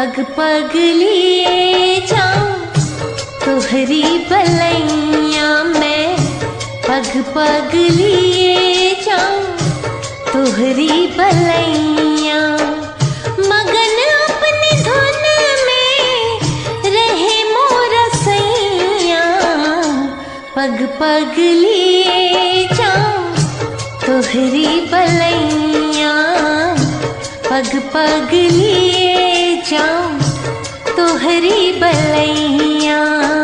पग पग लिए जाऊं तोहरी बलैया में, पग पग लिए जाऊं तोहरी बलैया। मगन अपनी धुन में रहे मोरा सैया, पग पग लिए जाऊं तोहरी बलैया, पग पग लिए जाऊं तोहरी बलैया।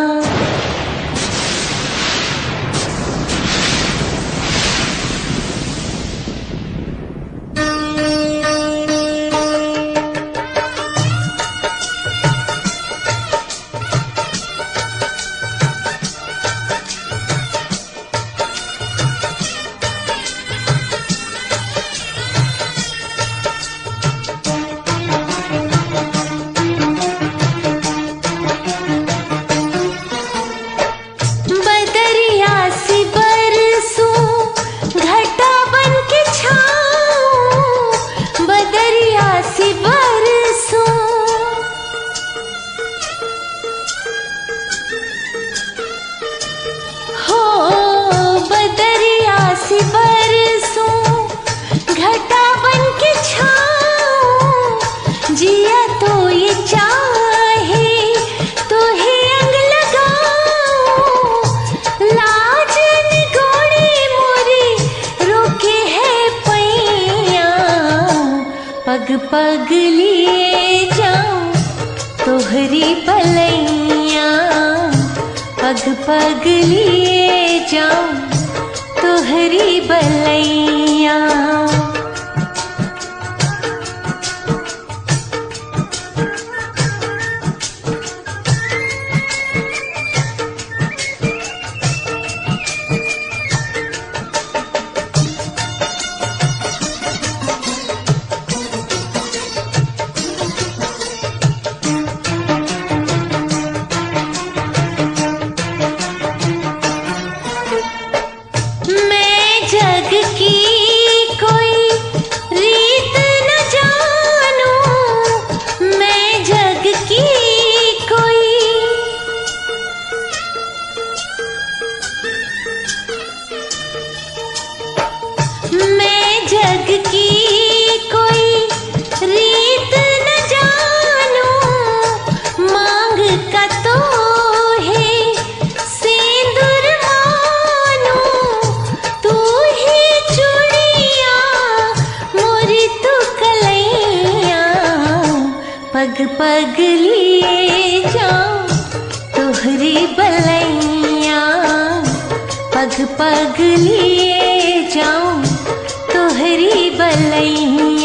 जिया तो ये चाहे तो ही अंग लगाओ, लाज निगोड़ी मोरी रोके है पैया, पग पग लिए जाऊं तोहरी बलैया, पग पग लिए जाऊं तोहरी बलैया। जग की कोई रीत न जानूं, मैं जग की कोई, मैं जग की कोई रीत न जानूं, मांग का तो पग पग लिए जाऊं तोहरी बलैया, पग पग लिए जाऊं तोहरी बलैया।